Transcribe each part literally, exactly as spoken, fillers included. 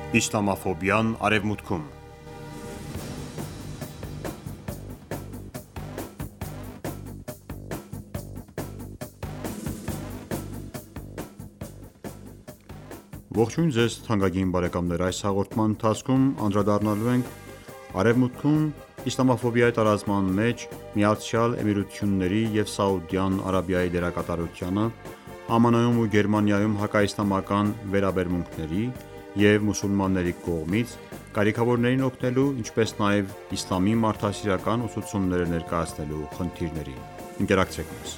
Իսլամաֆոբիան Արևմուտքում Ողջույն ձեզ թանկագին բարեկամներ, այս հաղորդման ընթացքում անդրադառնալու ենք Արևմուտքում իսլամաֆոբիայի տարածման մեջ Միացյալ Էմիրությունների և Սաուդյան Արաբիայի դերակատարությանը, ԱՄՆ-ում ու Գերմանիայում հակաիսլամական վերաբերմունքների և մուսուլմանների կողմից կարիքավորներին օգնելու, ինչպես նաև իսլամի մարդասիրական ուսուցումները ներկայացնելու խնդիրներին: Ընկերակցեք մեզ: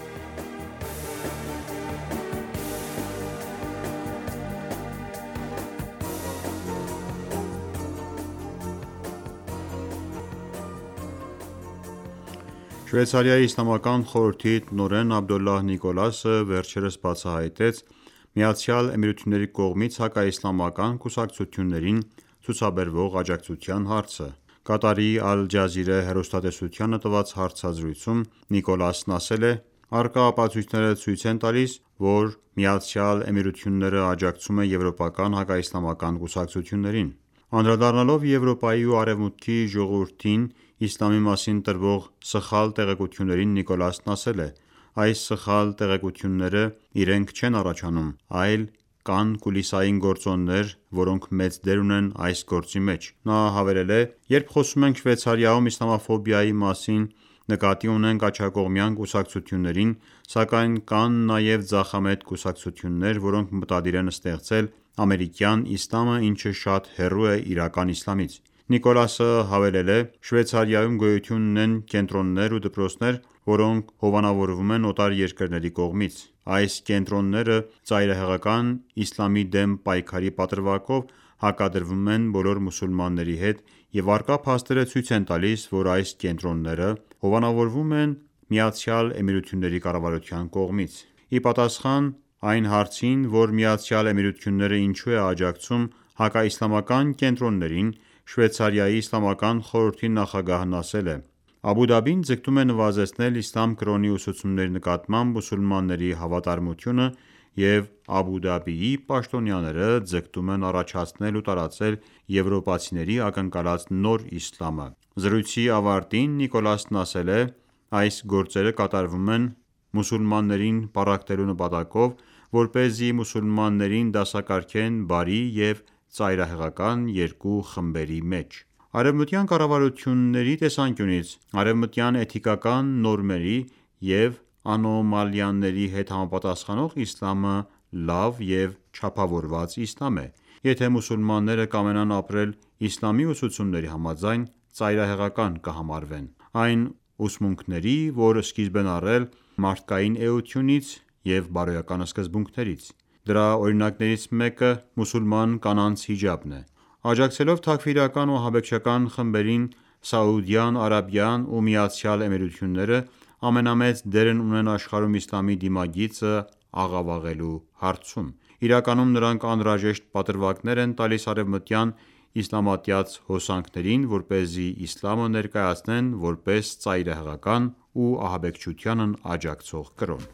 Շվեյցարիայի Իսլամական խորհրդի տնօրեն Աբդոլլահ Նիկոլասը վերջերս բացահայտեց ԱՄՆ-ի կողմից հակաիսլամական կուսակցություններին ցուցաբերվող աջակցության հարցը: Կատարի Ալ-Ջազիրե հեռուստատեսությանը տված հարցազրույցում Նիկոլասն ասել է. «Առկա ապացույցները ցույց են տալիս, որ ԱՄՆ-ն աջակցում է եվրոպական հակաիսլամական կուսակցություններին»: Անդրադառնալով Եվրոպայի ու Արևմուտքի ժողովրդին իսլամի մասին տրվող սխալ տեղեկություններին, Նիկոլասն ասել է. «Այս սխալ տեղեկությունները իրենք չեն առաջանում, այլ կան կուլիսային գործոններ, որոնք մեծ դեր ունեն այս գործի մեջ»: Նա հավելել է. «Երբ խոսում ենք Շվեյցարիայում իսլամաֆոբիայի մասին, նկատի ունենք աջակողմյան կուսակցություններին, սակայն կան նաև ձախամետ կուսակցություններ, որոնք մտադիր են ստեղծել ամերիկյան իսլամը, ինչը շատ հեռու է իրական իսլամից»: Նիկոլասը հավելել է. «Շվեյցարիայում գոյություն ունեն կենտրոններ ու դպրոցներ, որոնք հովանավորվում են օտար երկրների կողմից: Այս կենտրոնները ծայրահեղական իսլամի դեմ պայքարի պատրվակով հակադրվում են բոլոր մուսուլմանների հետ և առկա փաստերը ցույց են տալիս, որ այս կենտրոնները հովանավորվում են ԱՄՆ կառավարության կողմից»: Ի պատասխան այն հարցին, որ ԱՄՆ-ն ինչու է աջակցում հակաիսլամական կենտրոններին, Շվեյցարիայի Իսլամական խորհրդի նախագահն ասել է. «Աբու Դաբին ձգտում է նվազեցնել իսլամ կրոնի ուսուցումների նկատմամբ մուսուլմանների հավատարմությունը և Աբու Դաբիի պաշտոնյաները ձգտում են առաջացնել ու տարածել եվրոպացիների ակնկալած նոր իսլամը»: Զրույցի ավարտին Նիկոլասն ասել է. «Այս գործերը կատարվում են մուսուլմաններին պառակտելու նպատակով, որպեսզի մուսուլմաններին դասակարգեն բարի և ծայրահեղական երկու խմբերի մեջ»: Արևմտյան կառավարությունների տեսանկյունից արևմտյան էթիկական նորմերի և անոմալիաների հետ համապատասխանող իսլամը լավ և չափավորված իսլամ է: Եթե մուսուլմանները կամենան ապրել իսլամի ուսուցումների համաձայն, ծայրահեղական կհամարվեն այն ուսմունքների, որ սկիզբ են առել մարդկային էությունից և բարոյական սկզբունքներից: Դրա օրինակներից մեկը մուսուլման կանանց հիջաբն է: Աջակցելով թաքֆիրական ու ահաբեկչական խմբերին, Սաուդյան Արաբիան ու ԱՄՆ-ը ամենամեծ դերն ունեն աշխարհում իսլամի դիմագիծը աղավաղելու հարցում: Իրականում նրանք անհրաժեշտ պատրվակներ են տալիս արևմտյան իսլամատյաց հոսանքներին, որպեսզի իսլամը ներկայացնեն որպես ծայրահեղական ու ահաբեկչությանն աջակցող կրոն: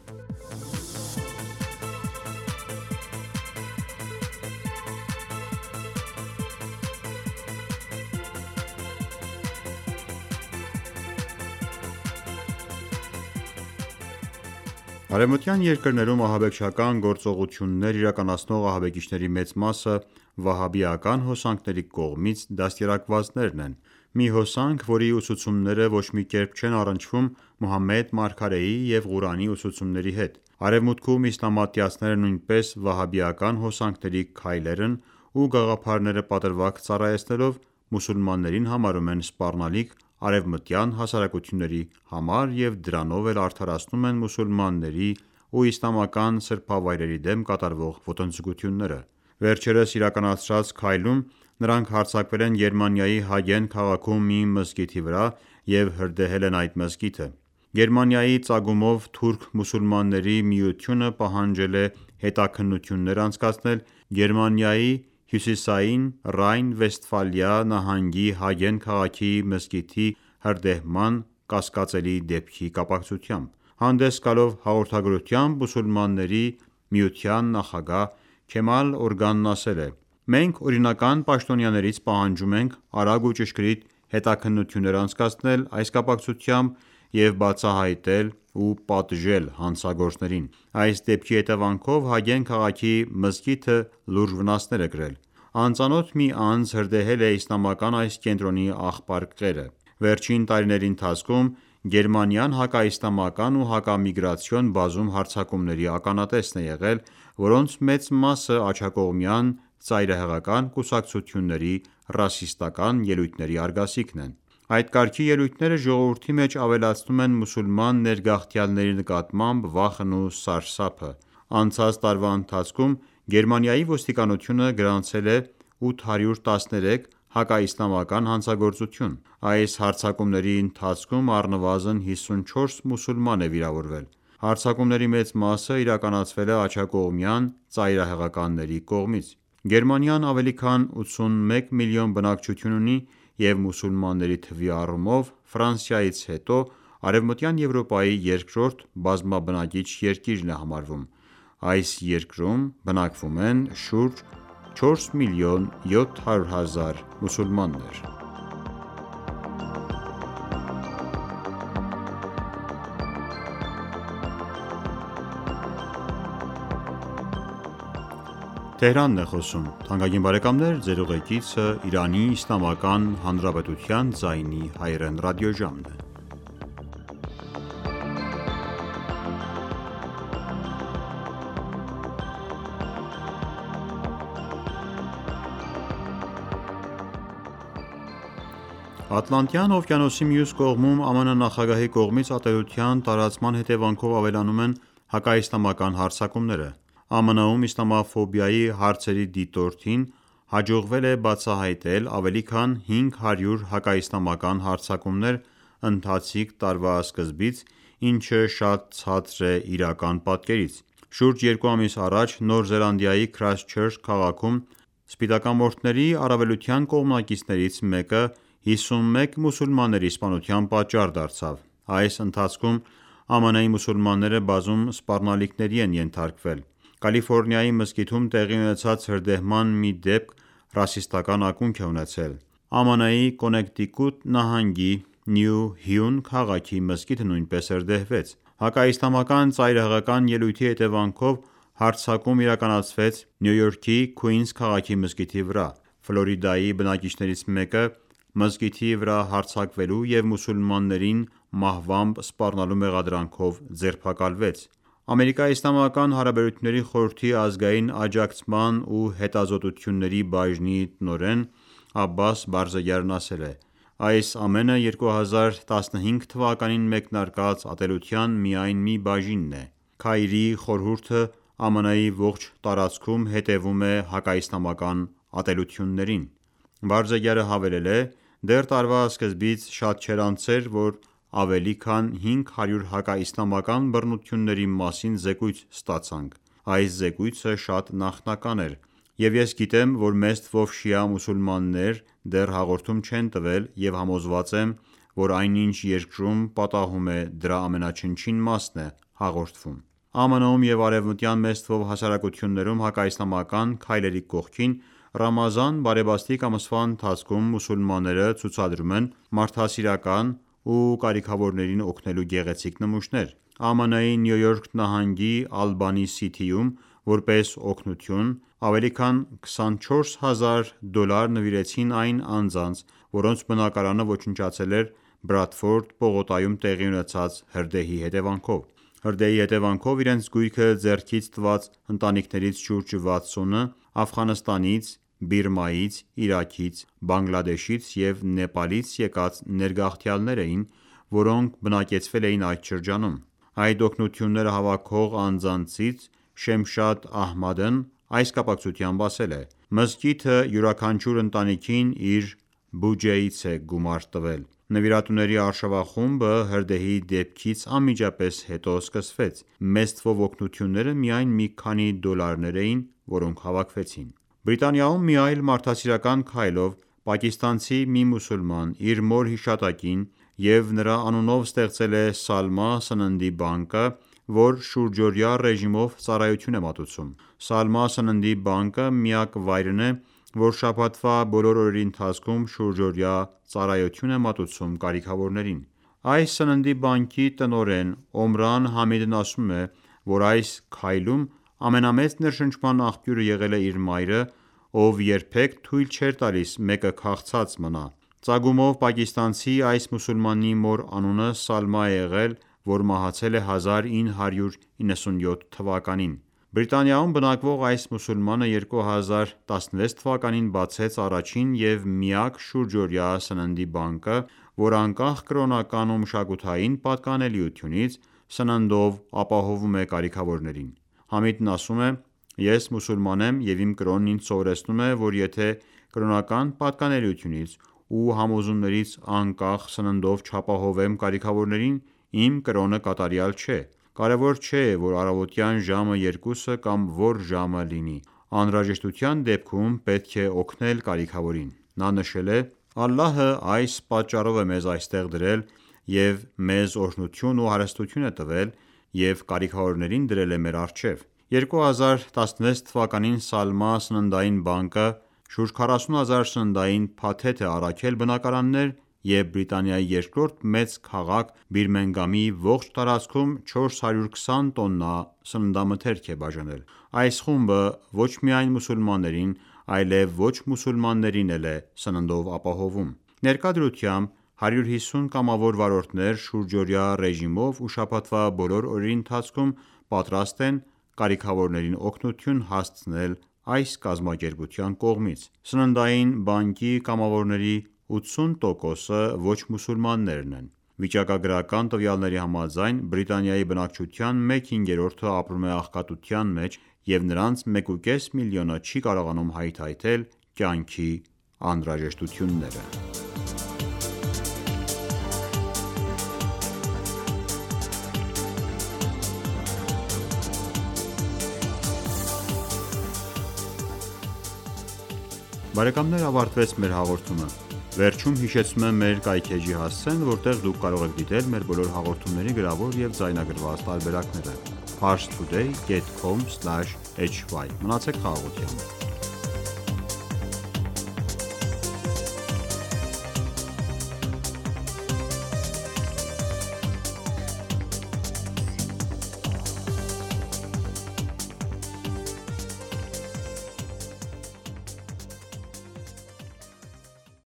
Արևմտյան երկրներում ահաբեկչական գործողություններ իրականացնող ահաբեկիչների մեծ մասը վահաբիական հոսանքների կողմից դաստիարակվածներն են: Մի հոսանք, որի ուսուցումները ոչ մի կերպ չեն առնչվում Մուհամմեդ մարգարեի և Ղուրանի ուսուցումների հետ: Արևմուտքում իսլամատյացները նույնպես վահաբիական հոսանքների քայլերն ու գաղափարները պատրվակ ծառայեցնելով մուսուլմաններին համարում են սպառնալիք արևմտյան հասարակությունների համար և դրանով էլ արդարացնում են մուսուլմանների ու իսլամական սրբավայրերի դեմ կատարվող ոտնձգությունները: Վերջերս իրականացրած քայլում նրանք հարձակվել են Գերմանիայի Հագեն քաղաքում մի մզկիթի վրա և հրդեհել են այդ մզկիթը: Գերմանիայի ծագումով թուրք մուսուլմանների միությունը պահանջել է հետաքննություններ անցկացնել Գերմանիայի հյուսիսային Ռայն-Վեստֆալիա նահանգի Հագեն քաղաքի մզկիթի հրդեհման կասկածելի դեպքի կապակցությամբ: Հանդես գալով հաղորդագրությամբ, մուսուլմանների միության նախագահ Քեմալ Օրգանն ասել է. Մենք օրինական պաշտոնյաներից պահանջում ենք արագ ու ճշգրիտ հետաքննություններ անցկացնել այս կապակցությամբ և բացահայտել ու պատժել հանցագործներին։ Այս դեպքի հետևանքով Հագեն քաղաքի մզկիթը լուրջ վնասներ է կրել։ Անծանոթ մի անձ հրդեհել է իսլամական այս կենտրոնի աղբարկղերը։ Վերջին տարիների ընթացքում Գերմանիան հակաիսլամական ու հակամիգրացիոն բազում հարձակումների ականատեսն է եղել, որոնց մեծ մասը աջակողմյան ծայրահեղական կուսակցությունների ռասիստական ելույթների արգասիքն են։ Այդ կարգի ելույթները ժողովրդի մեջ ավելացնում են մուսուլման ներգաղթյալների նկատմամբ վախն ու սարսափը։ Անցած տարվա ընթացքում Գերմանիայի ոստիկանությունը գրանցել է ութ հարյուր տասներեք հակաիսլամական հանցագործություն։ Այս հարձակումների ընթացքում առնվազն հիսունչորս մուսուլման է վիրավորվել։ Հարձակումների մեծ մասը իրականացվել է աջակողմյան ծայրահեղականների կողմից։ Գերմանիան ավելի քան ութսունմեկ միլիոն բնակչություն ունի և մուսուլմանների թվի առումով Ֆրանսիայից հետո Արևմտյան Եվրոպայի երկրորդ բազմաբնակիչ երկիրն է համարվում։ Այս երկրում բնակվում են շուրջ չորս միլիոն յոթ հարյուր հազար մուսուլմաններ։ Ատլանտյան օվկիանոսի մյուս կողմում ԱՄՆ նախագահի կողմից ատելության տարածման հետևանքով ավելանում են հակաիսլամական հարձակումները։ ԱՄՆ-ում իսլամաֆոբիայի հարցերի դիտորդին հաջողվել է բացահայտել ավելի քան հինգ հարյուր հակաիսլամական հարձակումներ ընթացիկ տարվա սկզբից, ինչը շատ ցածր է իրական պատկերից։ Շուրջ երկու ամիս առաջ Նոր Զելանդիայի Քրայսթչըրչ քաղաքում սպիտակամորթների առավելության կողմնակիցներից մեկը հիսունմեկ մուսուլմանների սպանության պատճառ դարձավ։ Այս ընթացքում ԱՄՆ-ի մուսուլմանները բազում սպառնալիքների են ենթարկվել։ Կալիֆորնիայի մզկիթում տեղի ունեցած հրդեհման մի դեպք ռասիստական ակունք է ունեցել։ ԱՄՆ-ի Կոնեկտիկուտ նահանգի Նյու Հյուն քաղաքի մզկիթը նույնպես հրդեհվեց։ Հակաիսլամական ծայրահեղական ելույթի հետևանքով հարձակում իրականացվեց Նյու Յորքի Քուինս քաղաքի մզկիթի վրա։ Ֆլորիդայի բնակիչներից մեկը մզկիթի վրա հարձակվելու և մուսուլմաններին մահվամբ սպառնալու մեղադրանքով ձերբակալվեց։ Ամերիկա-իսլամական հարաբերությունների խորհրդի ազգային աջակցման ու հետազոտությունների բաժնի տնօրեն Աբբաս Բարզեգարն ասել է.«Այս ամենը երկու հազար տասնհինգ թվականին մեկնարկած ատելության միայն մի բաժինն է։ Քաիրի խորհուրդը ԱՄՆ-ի ողջ տարածքում հետևում է հակաիսլամական ատելություններին»։ Բարզեգյարը հավելել է.«Դեռ տարվա սկզբից շատ չէր անցել, որ ավելի քան հինգ հարյուր հակաիսլամական բռնությունների մասին զեկույց ստացանք։ Այս զեկույցը շատ նախնական էր, և ես գիտեմ, որ մեծ թվով շիա մուսուլմաններ դեռ հաղորդում չեն տվել և համոզված եմ, որ այն ինչ երկրում պատահում է դրա ամենաչնչին մասն է հաղորդվում»։ ԱՄՆ-ում և արևմտյան մեծ թվով հասարակություններում հակաիսլամական քայլերի կողքին Ռամազան բարեբաստիկ ամսվա ընթացքում մուսուլմանները ցուցադրում են մարդասիրական ու կարիքավորներին օգնելու գեղեցիկ նմուշներ։ ԱՄՆ-ի Նյու Յորք նահանգի Ալբանի Սիթիում որպես օգնություն ավելի քան քսանչորս հազար դոլար նվիրեցին այն անձանց, որոնց բնակարանը ոչնչացել էր Բրադֆորդ պողոտայում տեղի ունեցած հրդեհի հետևանքով։ Հրդեհի հետևանքով իրենց գույքը ձեռքից տված ընտանիքներից շուրջ վաթսունը Աֆղանստանից, Բիրմայից, Իրաքից, Բանգլադեշից և Նեպալից եկած ներգաղթյալներ էին, որոնք բնակեցվել էին այդ շրջանում։ Այդ օգնությունները հավաքող անձանցից Շեմշադ Ահմադն այս կապակցությամբ ասել է.«Մզկիթը յուրաքանչյուր ընտանիքին իր բյուջեից է գումար տվել»։ Նվիրատուների արշավախումբը հրդեհի դեպքից անմիջապես հետո սկսվեց։ Մեծ թվով օգնությունները միայն մի քանի դոլարներ էին, որոնք հավաքվեցին։ Բրիտանիայում մի այլ մարդասիրական քայլով պակիստանցի մի մուսուլման իր մոր հիշատակին և նրա անունով ստեղծել է Սալմա սննդի բանկը, որ շուրջօրյա ռեժիմով ծառայություն է մատուցում։ Սալմա սննդի բանկը միակ վայրն է, որ շաբաթվա բոլոր օրերի ընթացքում շուրջօրյա ծառայություն է մատուցում կարիքավորներին։ Այս սննդի բանկի տնօրեն Օմրան Համիդն ասում է, որ այս քայլում ամենամեծ ներշնչման աղբյուրը եղել է իր մայրը, ով երբեք թույլ չէր տալիս մեկը քաղցած մնա։ Ծագումով պակիստանցի այս մուսուլմանի մոր անունը Սալմա է եղել, որ մահացել է հազար ինը հարյուր իննսունյոթ թվականին։ Բրիտանիայում բնակվող այս մուսուլմանը երկու հազար տասնվեց թվականին բացեց առաջին և միակ շուրջօրյա սննդի բանկը, որ անկախ կրոնական ու մշակութային պատկանելիությունից սննդով ապահովում է կարիքավորներին։ Համիդն ասում է. «Ես մուսուլման եմ և իմ կրոնն ինձ սովորեցնում է, որ եթե կրոնական պատկանելիությունից ու համոզումներից անկախ սննդով չապահովեմ կարիքավորներին, իմ կրոնը կատարյալ չէ։ Կարևոր չէ, որ առավոտյան ժամը երկուսը կամ որ ժամը լինի, անհրաժեշտության դեպքում պետք է օգնել կարիքավորին»։ Նա նշել է. «Ալլահը այս պատճառով է մեզ այստեղ դրել և մեզ օրհնություն ու հարստություն է տվել և կարիքավորներին դրել է մեր առջև»։ երկու հազար տասնվեց թվականին Սալմա սննդային բանկը շուրջ քառասուն հազար սննդային փաթեթ է առաքել բնակարաններ և Բրիտանիայի երկրորդ մեծ քաղաք Բիրմենգամի ողջ տարածքում չորս հարյուր քսան տոննա սննդամթերք է բաժանել։ Այս խումբը ոչ միայն մուսուլմաններին, այլև ոչ մուսուլմաններին էլ է սննդով ապահովում։ Ներկա դրությամբ հարյուր հիսուն կամավոր վարորդներ շուրջօրյա ռեժիմով ու շաբաթվա բոլոր օրերի ընթացքում պատրաստ են կարիքավորներին օգնություն հասցնել այս կազմակերպության կողմից։ Սննդային բանկի կամավորների ութսուն տոկոսը ոչ մուսուլմաններն են։ Վիճակագրական տվյալների համաձայն Բրիտանիայի բնակչության մեկ հինգերորդը ապրում է աղքատության մեջ և նրանց մեկուկես միլիոնը չի կարողանում հայթայթել կյանքի անհրաժեշտությունները։ Բարեկամներ, ավարտվեց մեր հաղորդումը։ Վերջում հիշեցնում եմ մեր կայքէջի հասցեն, որտեղ դուք կարող եք դիտել մեր բոլոր հաղորդումների գրավոր և ձայնագրված տարբերակները՝ parstoday dot com slash hy։ Մնացեք խաղաղությամբ։